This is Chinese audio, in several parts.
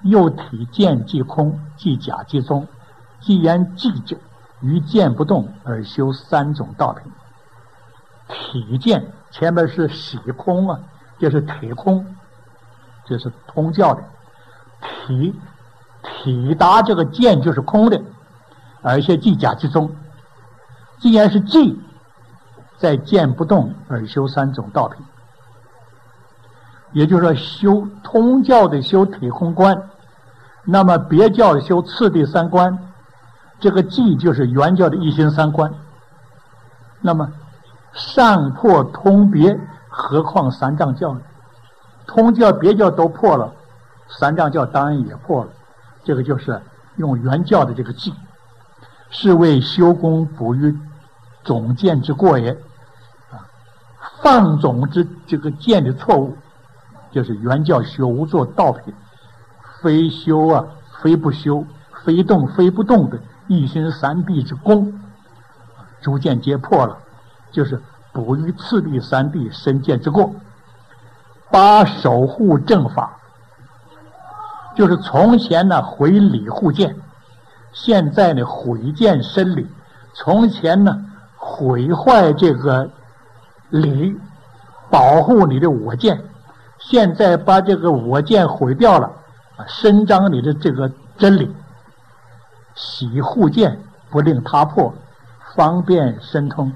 又体见即空，即假即中。既言即者，于见不动而修三种道品。体见前面是喜空啊，这是体空，这是通教的。体达这个见就是空的，而且即假即中。既然是即，在见不动而修三种道品，也就是说修通教的修体空观，那么别教的修次第三观，这个即就是原教的一心三观。那么上破通别，何况三藏教呢？通教别教都破了，三藏教当然也破了。这个就是用原教的这个即，是为修功补于总见之过也。放总之这个见的错误，就是原教修无作道品，非修啊，非不修，非动非不动的一心三谛之功，逐渐皆破了，就是补于次第三谛身见之过。八守护正法，就是从前呢毁理护见，现在呢毁见生理。从前呢毁坏这个理，保护你的我见，现在把这个我见毁掉了，伸张你的这个真理。喜护见，不令他破，方便深通。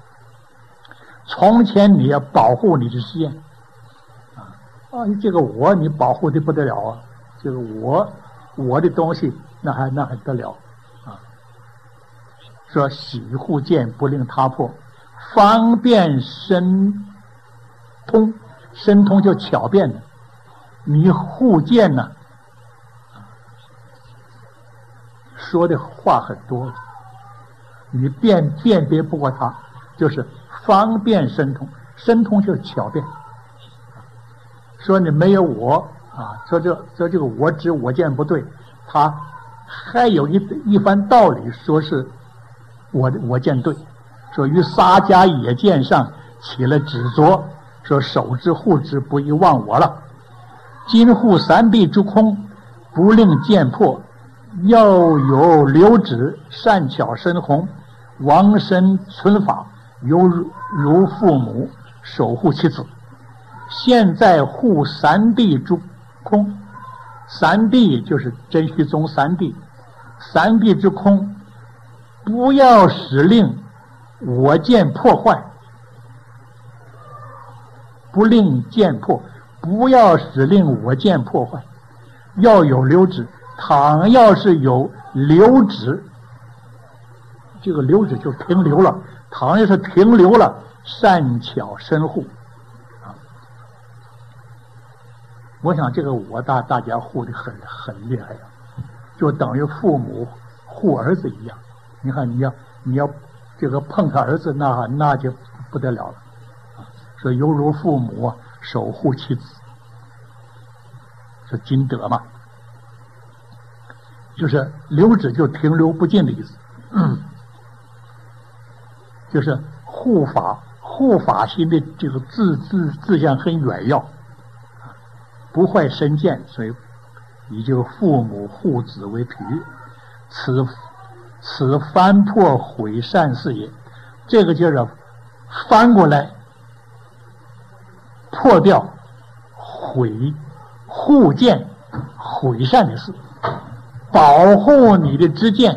从前你要保护你的实验这个我你保护的不得了啊，这个我的东西那还得了啊。说喜护见，不令他破，方便深通。深通就巧辩的，你护见呢说的话很多，你辨别不过他，就是方便深通。深通就是巧辩，说你没有我说这个我知我见不对，他还有一番道理，说是我见对。说于撒迦野见上起了执着，说守之护之，不宜忘我了。今护三谛之空，不令见破，要有留止，善巧深宏，王身存法，犹如父母守护其子。现在护三谛之空，三谛就是真虚宗三谛，三谛之空，不要使令我见破坏，不令见破，不要使令我见破坏，要有留止。倘要是有留止，这个留止就停留了，倘要是停留了，善巧深护我想这个我大家护的很厉害就等于父母护儿子一样。你看你要这个碰他儿子，那就不得了了说犹如父母守护其子，是金德嘛，就是留止就停留不尽的意思就是护法心的这个志向很远要，不坏身见，所以以这个父母护子为譬喻。此翻破毁善事也，这个就是翻过来破掉护见毁善的事，保护你的知见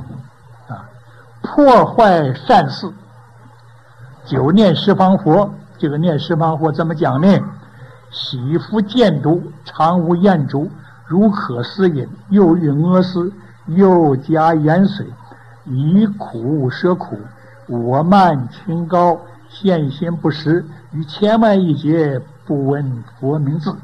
破坏善事。久念十方佛，这个念十方佛怎么讲呢？喜夫见毒，常无厌足，如可思饮，又欲阿思，又加盐水，以苦舍苦，我慢清高，现心不实，于千万亿劫不闻佛名字。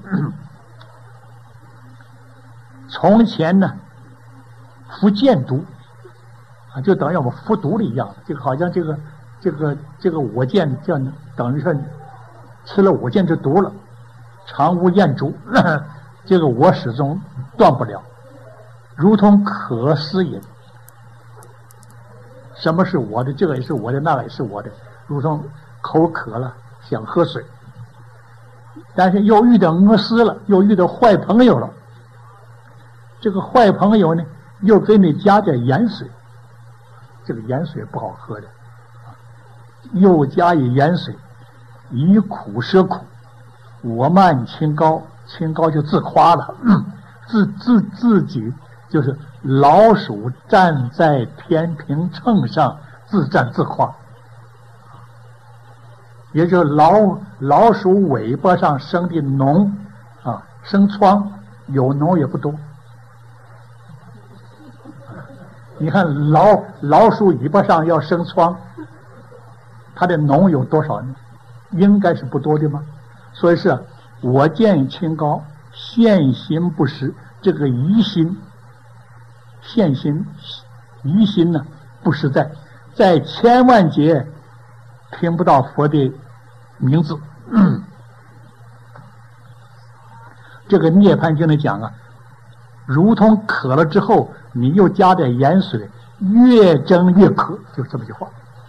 从前呢服见毒就等于我们服毒了一样，这个好像这个我见这样等于说吃了我见之毒了，常无厌足这个我始终断不了，如同可思饮。什么是我的？这个也是我的，那个也是我的，如同口渴了想喝水，但是又遇到阿思了，又遇到坏朋友了， 这个坏朋友呢，又给你加点盐水，这个盐水不好喝的，又加以盐水，以苦摄苦，我慢清高，清高就自夸了，自己就是老鼠站在天平秤上自赞自夸，也就是老鼠尾巴上生的脓啊，生疮，有脓也不多。你看老鼠尾巴上要生疮，它的脓有多少呢？应该是不多的吗？所以是我见清高，现心不实，这个疑心疑心呢不实在千万劫听不到佛的名字。这个涅槃经里讲啊，如同渴了之后你又加点盐水，越蒸越渴，就这么句话。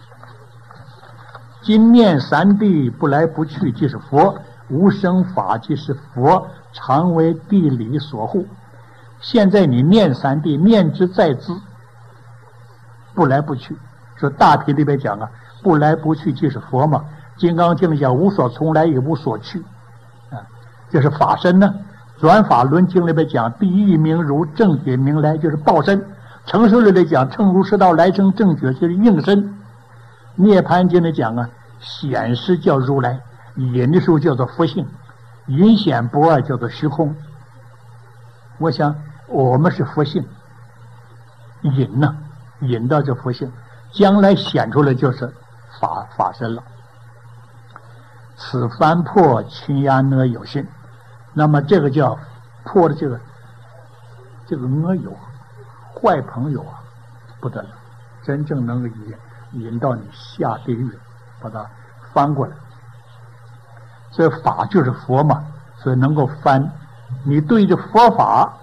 今念三谛，不来不去即是佛，无生法即是佛，常为地理所护。现在你念三谛，念之在兹，不来不去。说大体里边讲啊，不来不去即是佛嘛。金刚经里讲无所从来也无所去啊，就是法身呢。转法轮经里边讲第一名如正觉明来，就是报身。成熟里讲乘如是道来生正觉，就是应身。涅槃经里讲啊，显示叫如来，隐的时候叫做佛性，隐显不二叫做虚空。我想我们是佛性，隐呢，隐到这佛性，将来显出来就是法身了。此翻破亲压呢有心，那么这个叫破的这个呢有坏朋友啊，不得了，真正能够引到你下地狱，把它翻过来。所以法就是佛嘛，所以能够翻。你对着佛法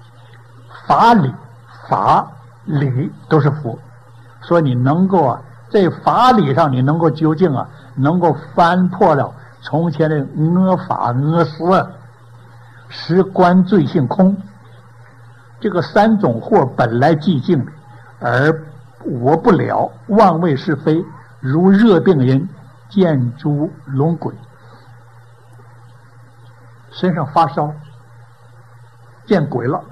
理都是佛，所以你能够啊，在法理上你能够究竟啊，能够翻破了从前的法思，实观罪性空。这个三种惑本来寂静的，而我不了，妄为是非，如热病人见诸龙鬼，身上发烧，见鬼了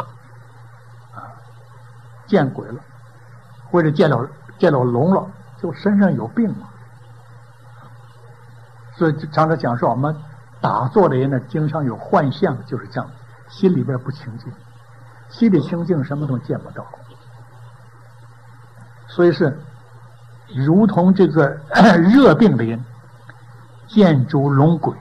见鬼了，或者见了龙了，就身上有病了。所以常常讲说我们打坐的人呢，经常有幻象，就是这样，心里边不清净，心里清净什么都见不到。所以是如同这个热病的人见诸龙鬼，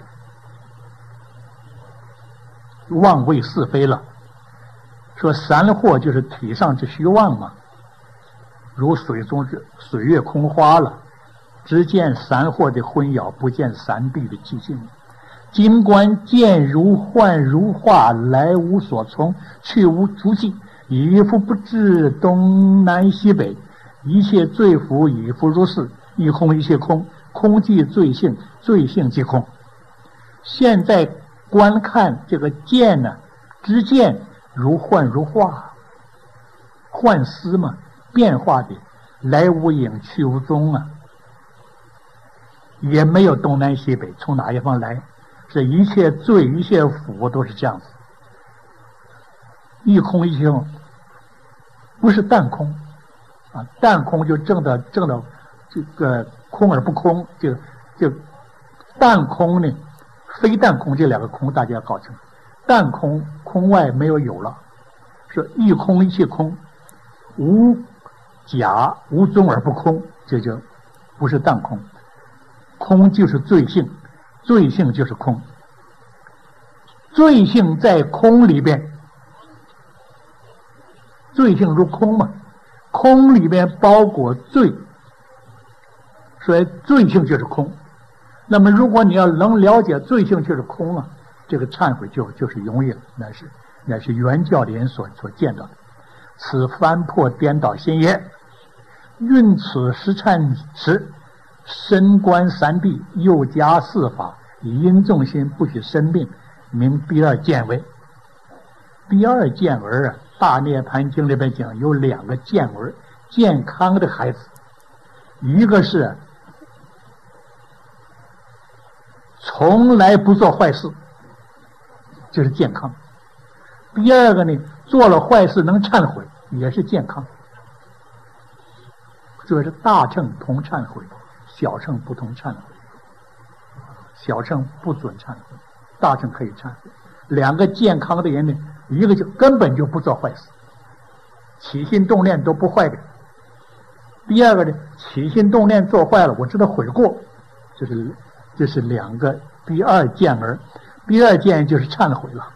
妄为是非了。说三惑就是体上之虚妄嘛，如水中之水月空花了，只见三惑的混淆，不见三谛的寂静。今观见如幻如化，来无所从，去无足迹，以复不知东南西北，一切罪福以复如是，一空一切空，空即罪性，罪性即空。现在观看这个见呢，知见如幻如化，幻思嘛，变化的，来无影去无踪啊，也没有东南西北，从哪一方来？是一切罪一切福都是这样子，一空一切空，不是淡空啊，淡空就正的这个空而不空，就淡空呢，非淡空这两个空大家要搞清楚。淡空空外没有了，是一空一切空，无假无踪而不空，这就不是淡空。空就是罪性，罪性就是空，罪性在空里边，罪性如空嘛，空里边包裹罪，所以罪性就是空。那么如果你要能了解罪性就是空啊，这个忏悔就是容易了，那是原教的人所见到的。此翻破颠倒心也，运此实忏时，深观三谛，又加四法，以因众心，不许生病，名第二见为。第二见而啊， 大涅盘经里边讲有2个健儿，健康的孩子，一个是从来不做坏事，这是健康；第二个呢，做了坏事能忏悔，也是健康。这是大乘同忏悔，小乘不同忏悔。小乘不准忏悔，大乘可以忏悔。2个健康的人呢，一个就根本就不做坏事，起心动念都不坏的；第二个呢，起心动念做坏了，我知道悔过，这是2个第二健儿。第二健就是忏悔了。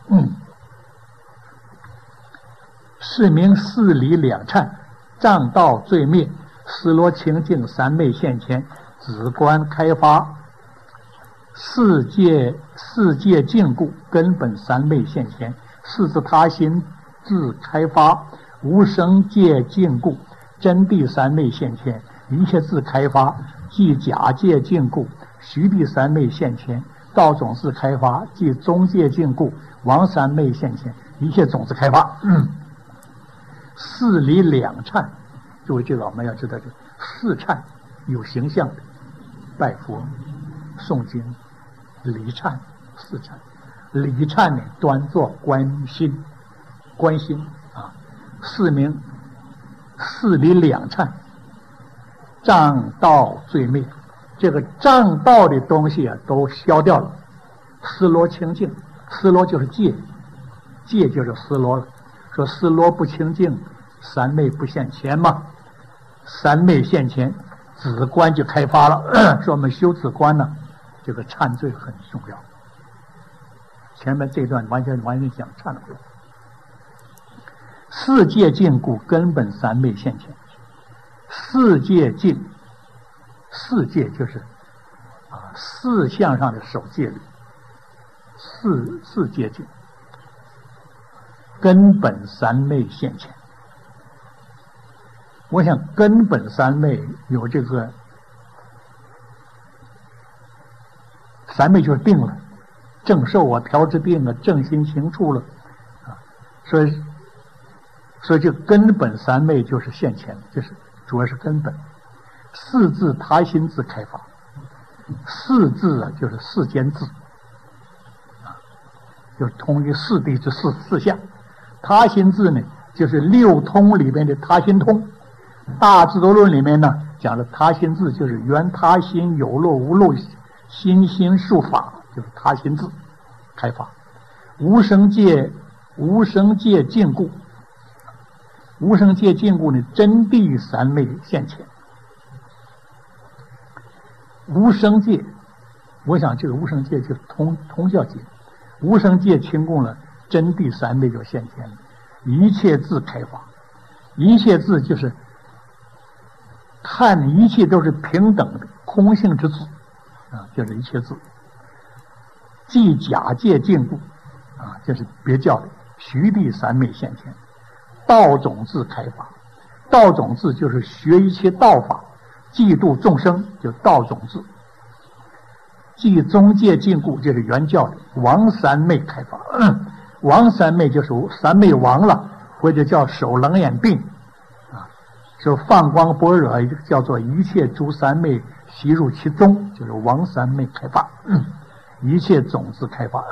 是名4理2忏，障道罪灭，斯罗清净三昧现前，止观开发，世界禁锢，根本三昧现前，四自他心自开发，无生界禁锢，真谛三昧现前，一切自开发，即假界禁锢，虚谛三昧现前，道种自开发，即中界禁锢，王三昧现前，一切种子开发。4理2忏，诸位这个我们要知道，这4忏有形象的，拜佛、诵经、礼忏4忏。礼忏呢，端坐观心啊。4名4理2忏，障道罪灭，这个障道的东西啊都消掉了。斯罗清净，斯罗就是戒，戒就是斯罗了。说斯罗不清净，三昧不现前嘛。三昧现前，止观就开发了。说我们修止观呢，这个忏罪很重要。前面这段完全讲忏悔。4界禁故，根本三昧现前。4界禁，4界就是4项上的守戒律。4界禁，根本三昧现前。我想根本三昧有这个三昧就是定了，正受啊，调制定了，正心行处了啊，所以这根本三昧就是现前，就是主要是根本。4字他心自开发，4字啊就是世间字啊，就是通于四谛之四相。他心字呢，就是6通里面的他心通。大智度论里面呢讲的他心字就是缘他心有漏无漏心心术法，就是他心字开发。无生界禁锢，无生界禁锢呢，真谛三昧现前。无生界，我想这个无生界就是通教界，无生界清供了，真谛三昧就现前了。一切字开发，一切字就是看一切都是平等的空性之字啊，就是一切字。即假界禁锢啊，就是别教的虚谛三昧现前。道种字开发，道种字就是学一切道法，济度众生，就道种字。即宗界禁锢，这是原教的王三昧开发。王三昧就是三昧王了，或者叫手冷眼病啊，说放光般若叫做一切诸三昧悉入其中，就是王三昧开发。一切种子开发。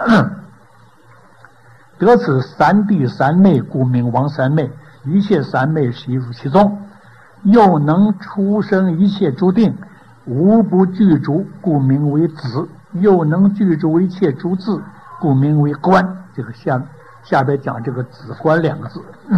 得此三谛三昧，故名王三昧，一切三昧悉入其中，又能出生一切诸定，无不具足，故名为子，又能具足一切诸智，故名为观。这个下边讲这个子观2个字。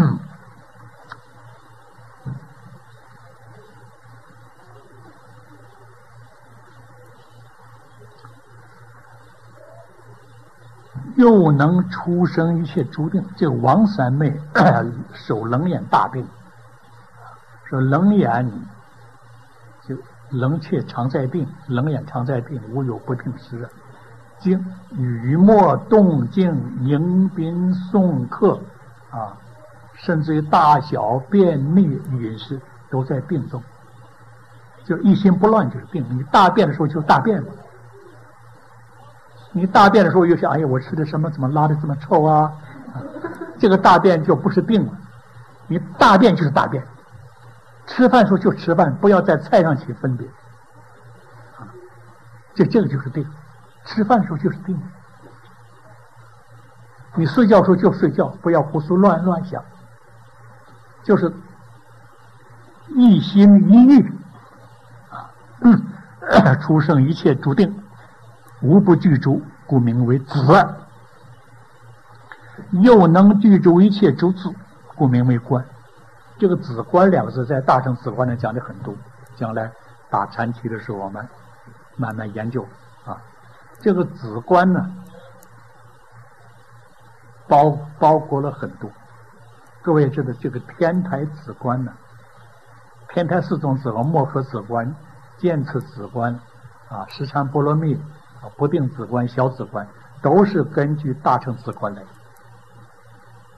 又能出生一切诸定，这个王三昧手冷眼大病，说冷眼就冷却常在病，冷眼常在病，无有不定时。经雨墨动静迎宾送客啊，甚至于大小便秘饮食都在病中，就一心不乱就是病。你大便的时候就大便嘛，你大便的时候又想，哎呀，我吃的什么怎么拉的这么臭啊？ 这个大便就不是定了。你大便就是大便，吃饭时候就吃饭，不要在菜上起分别。这个就是定，吃饭的时候就是定。你睡觉的时候就睡觉，不要胡思乱想，就是一心一意出生一切注定，无不具足，故名为子。又能具足一切诸子，故名为观。这个子观两个字在大乘子观呢讲的很多，将来打禅期的时候我们慢慢研究啊。这个子观呢包括了很多。各位知道这个天台子观呢，天台四种子观：摩诃子观、见次子观十禅波罗蜜、不定子观、小子观，都是根据大乘子观来的。